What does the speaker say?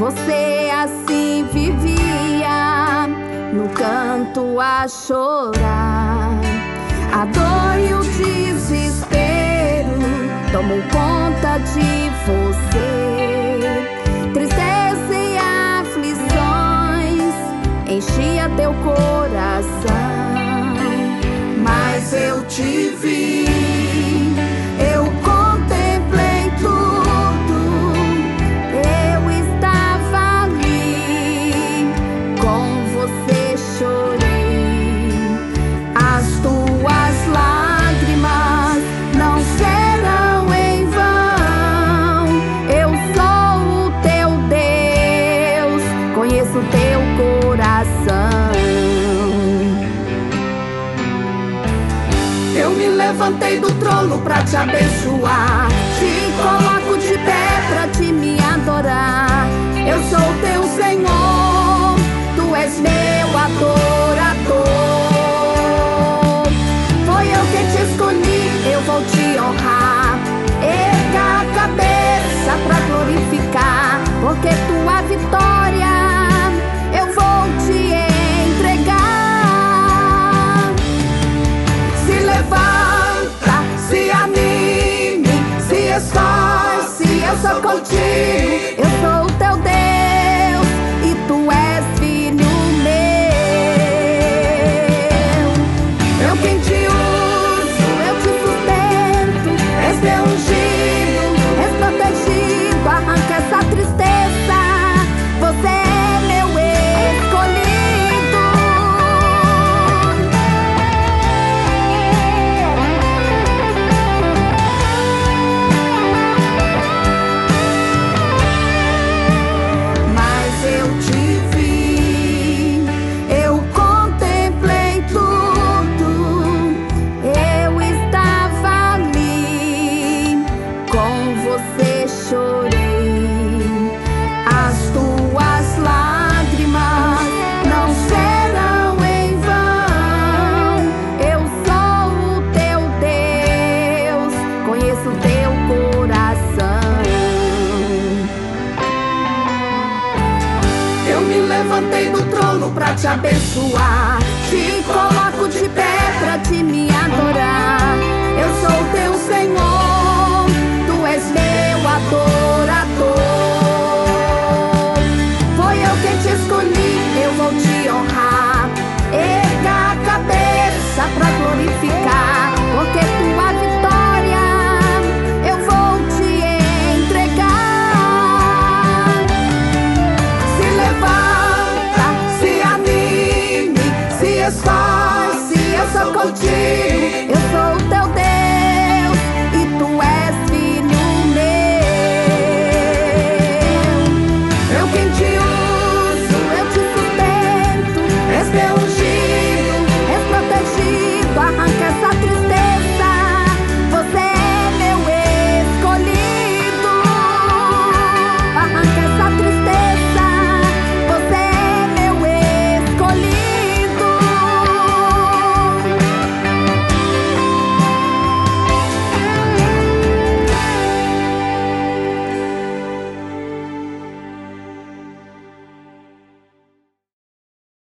Você assim vivia no canto a chorar. A dor e o desespero tomam conta de você. Tristeza e aflições enchia teu coração. Mas eu te vi, eu contemplei tudo. Eu estava ali, com você chorei. As tuas lágrimas não serão em vão. Eu sou o teu Deus, conheço o teu coração. Eu me levantei do trono pra te abençoar. Te coloco de pé pra te me adorar. Eu sou teu Senhor, tu és meu adorador. Foi eu que te escolhi, eu vou te honrar. Erga a cabeça pra glorificar, porque tua vitória eu vou te entregar. Se levanta, se anime, se esforce, eu sou contigo. Eu sou o teu Deus e tu és filho meu. Eu quem te uso, eu te sustento. És meu ungido, és protegido. Arranca essa tristeza, você é meu escolhido. Mas eu te vi, eu contemplei tudo. Eu estava ali, com você chorei. As tuas lágrimas não serão em vão. Eu sou o teu Deus, conheço o teu coração. Eu me levantei do trono pra te abençoar. Te coloco de pé pra te me adorar. Eu sou o teu Senhor, tu és meu adorador. Foi eu quem te escolhi, eu vou te honrar. Erga a cabeça pra glorificar, porque tua vitória eu vou te entregar. Se levanta, se anime, se esforce, eu sou contigo.